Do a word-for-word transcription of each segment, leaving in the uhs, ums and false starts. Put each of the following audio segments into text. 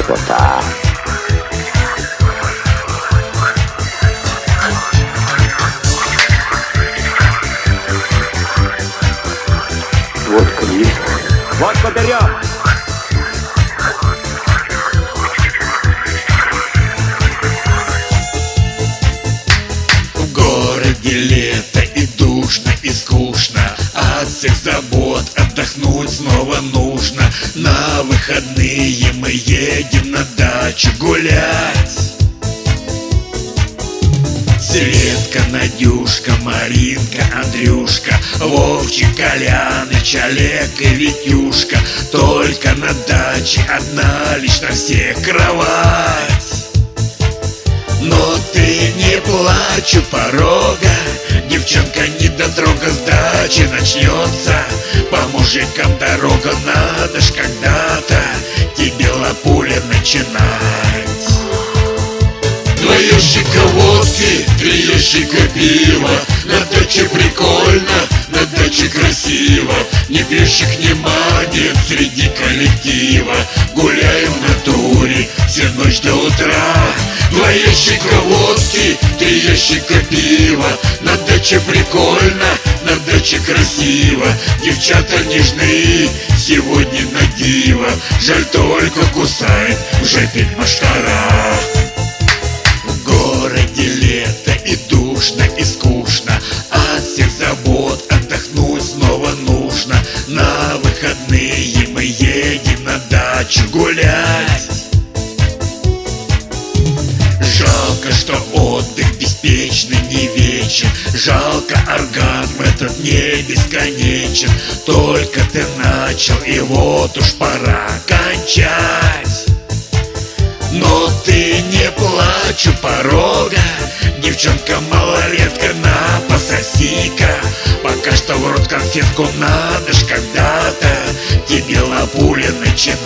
красота. Водка есть? Водку берем! В городе лето и душно, и скучно. От всех забот отдохнуть снова нужно. На выходные мы едем на дачу гулять. Светка, Надюшка, Маринка, Андрюшка, Вовчик, Коляныч, Олег и Витюшка. Только на даче одна лишь на всех кровать. Но ты не плачь у порога, девчонка, недотрога, с дачи начнется. По мужикам дорога, надо ж когда-то тебе, лапуля, начинать. Два ящика водки, три ящика пива. На даче прикольно, на даче красиво. Ни пешек, ни манит среди коллектива. Гуляем в натуре всю ночь до утра. Два ящика водки, три ящика пива. На даче прикольно, на даче красиво. Девчата нежные, сегодня на диво. Жаль, только кусает уже пень машкара. В городе лето и душно, и скучно. От всех забот отдохнуть снова нужно. На выходные мы едем на дачу гулять. Жалко, что отдых беспечный не вечен. Жалко, оргазм этот не бесконечен. Только ты начал, и вот уж пора кончать. Но ты не плачь у порога, девчонка, малолетка, на, пососи-ка. Пока что в рот конфетку, надо ж когда-то тебе, лапуля, начинать.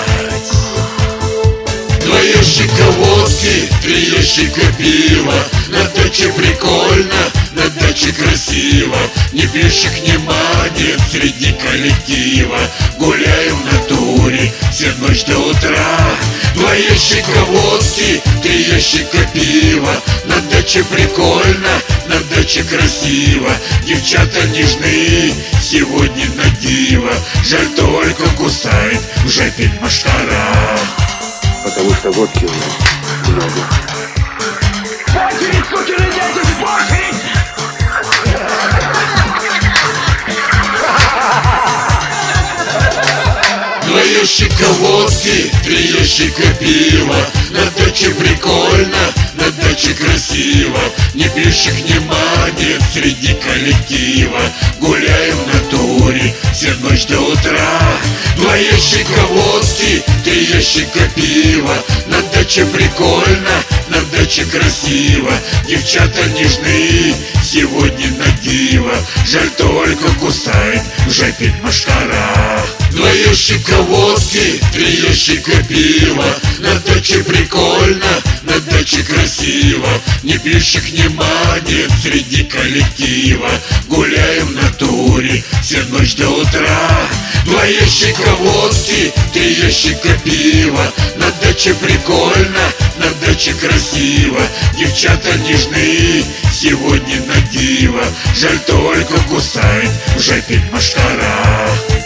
Два ящика водки, три ящика пива. На даче прикольно, на даче красиво. Ни пешек, ни манит среди коллектива. Гуляем в натуре всю ночь до утра. Два ящика водки, три ящика пива. На даче прикольно, на даче красиво. Девчата нежные, сегодня на диво. Жаль, только кусает уже пень машкара. Потому что водки у нас много. Очередь, сукины дети, очередь! Два ящика водки, три ящика пива. На даче прикольно, на даче красиво. Ни пешек, ни манит среди коллектива. Гуляем в натуре всю ночь до утра. Два ящика водки, три ящика пива. На даче прикольно, на даче красиво. Девчата нежные, сегодня на диво. Жаль, только кусает уже пень машкара. Два ящика водки, три ящика пива. На даче прикольно, на даче красиво. Ни пешек, ни манит среди коллектива. Гуляем в натуре всю ночь до утра. Два ящика водки, три ящика пива. На даче прикольно, на даче красиво. Девчата нежные, сегодня на диво. Жаль, только кусает уже пень машкара.